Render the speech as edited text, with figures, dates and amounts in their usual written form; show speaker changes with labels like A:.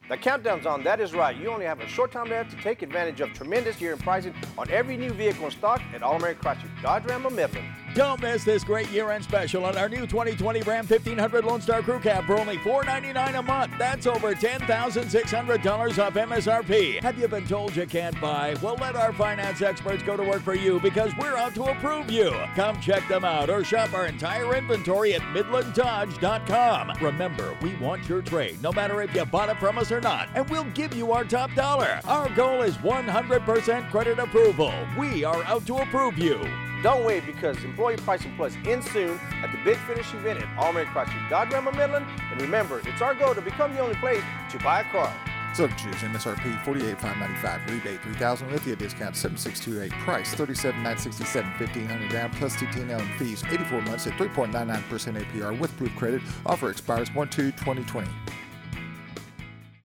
A: The countdown's on, that is right. You only have a short time left to take advantage of tremendous year-end pricing on every new vehicle in stock at All-American Chrysler, Dodge, Ram, and Midland.
B: Don't miss this great year-end special on our new 2020 Ram 1500 Lone Star Crew Cab for only $499 a month. That's over $10,600 off MSRP. Have you been told you can't buy? Well, let our finance experts go to work for you because we're out to approve you. Come check them out or shop our entire inventory at MidlandDodge.com. Remember, we want your trade, no matter if you bought it from us or not, and we'll give you our top dollar. Our goal is 100% credit approval. We are out to approve you.
A: Don't wait because Employee Pricing Plus ends soon at the Big Finish event at All-American Chrysler, Dodge, Ram, and Midland. And remember, it's our goal to become the only place to buy a car.
C: So choose MSRP $48,595, rebate $3,000 with a discount $7,628, price $37,967, $1,500 down plus TTNL and fees, 84 months at 3.99% APR with proof credit. Offer expires 1/2/2020.